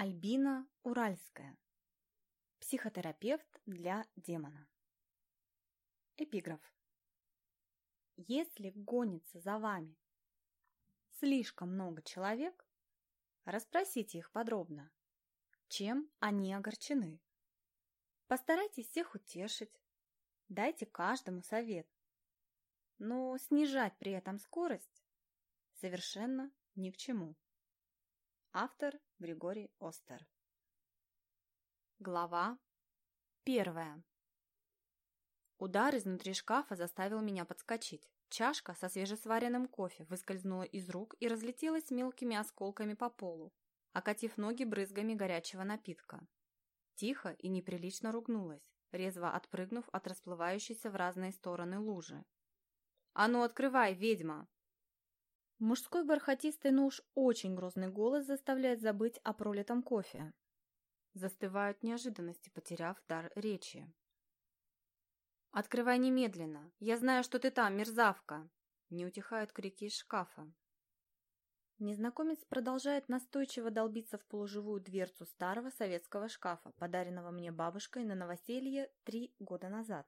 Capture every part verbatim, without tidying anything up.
Альбина Уральская. Психотерапевт для демона. Эпиграф. Если гонится за вами слишком много человек, расспросите их подробно, чем они огорчены. Постарайтесь всех утешить, дайте каждому совет, но снижать при этом скорость совершенно ни к чему. Автор Григорий Остер. Глава первая. Удар изнутри шкафа заставил меня подскочить. Чашка со свежесваренным кофе выскользнула из рук и разлетелась мелкими осколками по полу, окатив ноги брызгами горячего напитка. Тихо и неприлично ругнулась, резво отпрыгнув от расплывающейся в разные стороны лужи. «А ну, открывай, ведьма!» Мужской бархатистый, но уж очень грозный голос заставляет забыть о пролитом кофе. Застываю от неожиданности, потеряв дар речи. «Открывай немедленно! Я знаю, что ты там, мерзавка!» Не утихают крики из шкафа. Незнакомец продолжает настойчиво долбиться в полуживую дверцу старого советского шкафа, подаренного мне бабушкой на новоселье три года назад.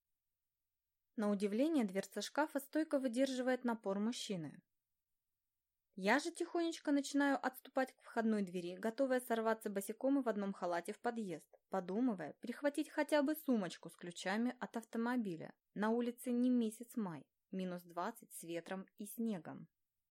На удивление, дверца шкафа стойко выдерживает напор мужчины. Я же тихонечко начинаю отступать к входной двери, готовая сорваться босиком и в одном халате в подъезд, подумывая прихватить хотя бы сумочку с ключами от автомобиля. На улице не месяц май, минус двадцать с ветром и снегом.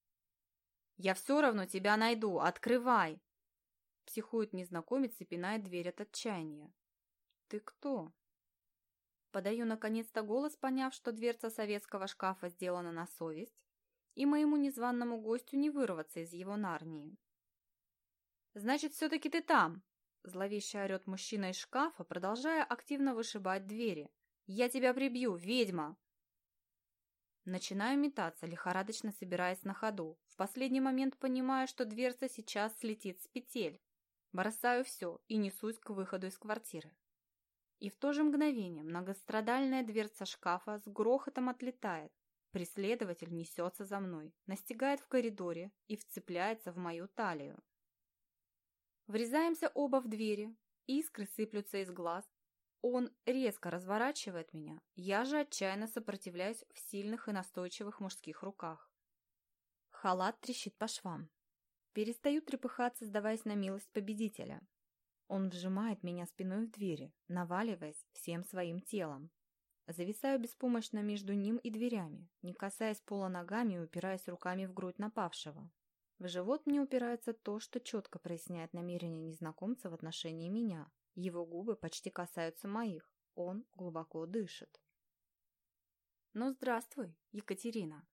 «Я все равно тебя найду, открывай!» Психует незнакомец и пинает дверь от отчаяния. «Ты кто?» Подаю наконец-то голос, поняв, что дверца советского шкафа сделана на совесть, и моему незваному гостю не вырваться из его нарнии. «Значит, все-таки ты там!» Зловеще орет мужчина из шкафа, продолжая активно вышибать двери. «Я тебя прибью, ведьма!» Начинаю метаться, лихорадочно собираясь на ходу. В последний момент понимаю, что дверца сейчас слетит с петель. Бросаю все и несусь к выходу из квартиры. И в то же мгновение многострадальная дверца шкафа с грохотом отлетает. Преследователь несется за мной, настигает в коридоре и вцепляется в мою талию. Врезаемся оба в двери, искры сыплются из глаз. Он резко разворачивает меня, я же отчаянно сопротивляюсь в сильных и настойчивых мужских руках. Халат трещит по швам. Перестаю трепыхаться, сдаваясь на милость победителя. Он вжимает меня спиной в двери, наваливаясь всем своим телом. Зависаю беспомощно между ним и дверями, не касаясь пола ногами и упираясь руками в грудь напавшего. В живот мне упирается то, что четко проясняет намерение незнакомца в отношении меня. Его губы почти касаются моих. Он глубоко дышит. «Ну, здравствуй, Екатерина!»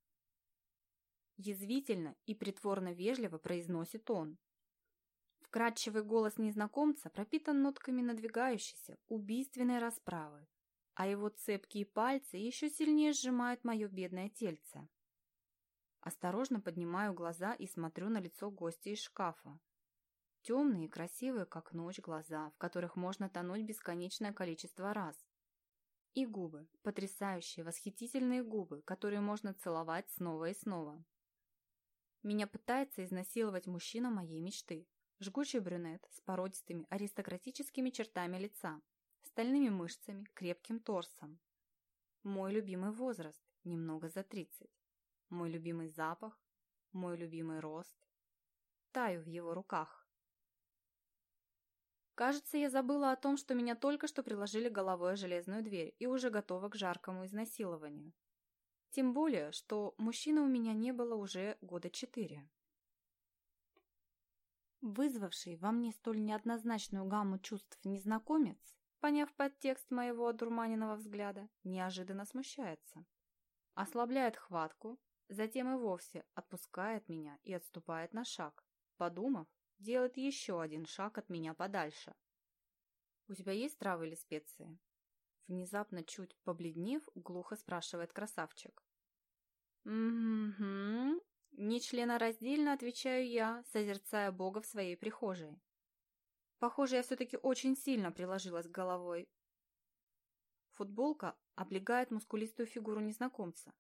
Язвительно и притворно вежливо произносит он. Вкрадчивый голос незнакомца пропитан нотками надвигающейся, убийственной расправы, а его цепкие пальцы еще сильнее сжимают мое бедное тельце. Осторожно поднимаю глаза и смотрю на лицо гостя из шкафа. Темные и красивые, как ночь, глаза, в которых можно тонуть бесконечное количество раз. И губы, потрясающие, восхитительные губы, которые можно целовать снова и снова. Меня пытается изнасиловать мужчина моей мечты. Жгучий брюнет с породистыми аристократическими чертами лица, стальными мышцами, крепким торсом. Мой любимый возраст, немного за тридцать. Мой любимый запах, мой любимый рост. Таю в его руках. Кажется, я забыла о том, что меня только что приложили головой о железную дверь и уже готова к жаркому изнасилованию. Тем более, что мужчины у меня не было уже года четыре. Вызвавший во мне столь неоднозначную гамму чувств незнакомец, поняв подтекст моего одурманенного взгляда, неожиданно смущается. Ослабляет хватку, затем и вовсе отпускает меня и отступает на шаг. Подумав, делает еще один шаг от меня подальше. «У тебя есть травы или специи?» Внезапно, чуть побледнев, глухо спрашивает красавчик. «Угу». Нечленораздельно отвечаю я, созерцая Бога в своей прихожей. Похоже, я все-таки очень сильно приложилась головой. Футболка облегает мускулистую фигуру незнакомца.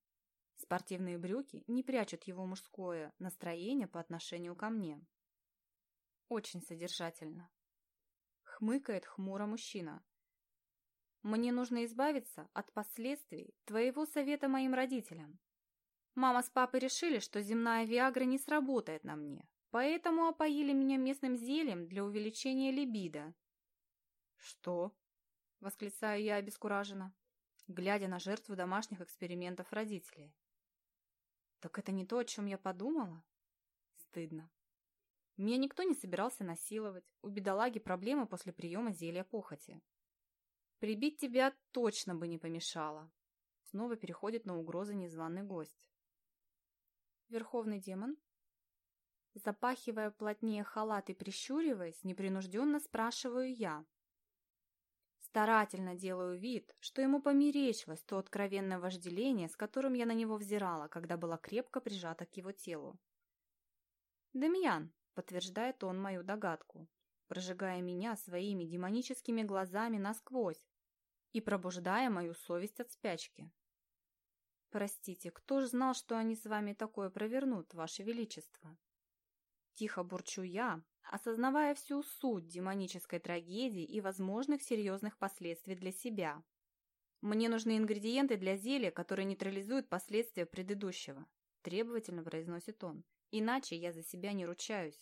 Спортивные брюки не прячут его мужское настроение по отношению ко мне. Очень содержательно. Хмыкает хмуро мужчина. Мне нужно избавиться от последствий твоего совета моим родителям. Мама с папой решили, что земная виагра не сработает на мне, поэтому опоили меня местным зельем для увеличения либидо. Что? Восклицаю я обескураженно, глядя на жертву домашних экспериментов родителей. Так это не то, о чем я подумала? Стыдно. Меня никто не собирался насиловать. У бедолаги проблемы после приема зелья похоти. Прибить тебя точно бы не помешало. Снова переходит на угрозы незваный гость. Верховный демон? Запахивая плотнее халат и прищуриваясь, непринужденно спрашиваю я. Старательно делаю вид, что ему померещилось то откровенное вожделение, с которым я на него взирала, когда была крепко прижата к его телу. «Демьян», — подтверждает он мою догадку, прожигая меня своими демоническими глазами насквозь и пробуждая мою совесть от спячки. «Простите, кто ж знал, что они с вами такое провернут, Ваше Величество?» Тихо бурчу я, осознавая всю суть демонической трагедии и возможных серьезных последствий для себя. «Мне нужны ингредиенты для зелья, которые нейтрализуют последствия предыдущего», — требовательно произносит он. «Иначе я за себя не ручаюсь».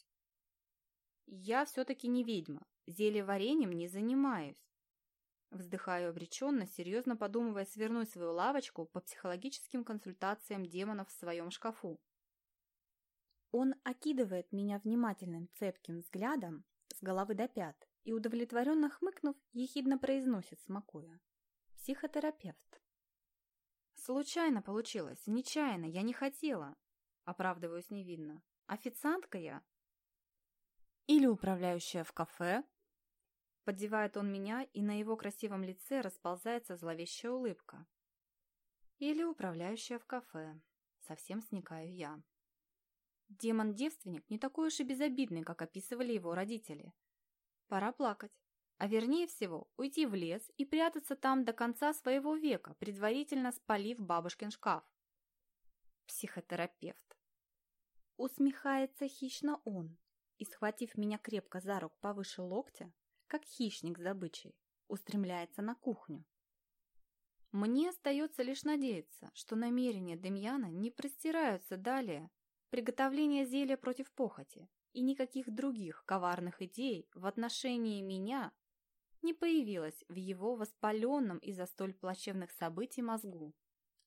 «Я все-таки не ведьма, зельеварением не занимаюсь». Вздыхаю обреченно, серьезно подумывая свернуть свою лавочку по психологическим консультациям демонов в своем шкафу. Он окидывает меня внимательным цепким взглядом с головы до пят и, удовлетворенно хмыкнув, ехидно произносит, смакуя. «Психотерапевт». «Случайно получилось, нечаянно, я не хотела», — оправдываюсь невинно. «Официантка я?» «Или управляющая в кафе?» Поддевает он меня, и на его красивом лице расползается зловещая улыбка. «Или управляющая в кафе», — совсем сникаю я. Демон-девственник не такой уж и безобидный, как описывали его родители. Пора плакать. А вернее всего, уйти в лес и прятаться там до конца своего века, предварительно спалив бабушкин шкаф. Психотерапевт. Усмехается хищно он и, схватив меня крепко за руку повыше локтя, как хищник с добычей, устремляется на кухню. Мне остается лишь надеяться, что намерения Демьяна не простираются далее приготовления зелья против похоти, и никаких других коварных идей в отношении меня не появилось в его воспаленном из-за столь плачевных событий мозгу.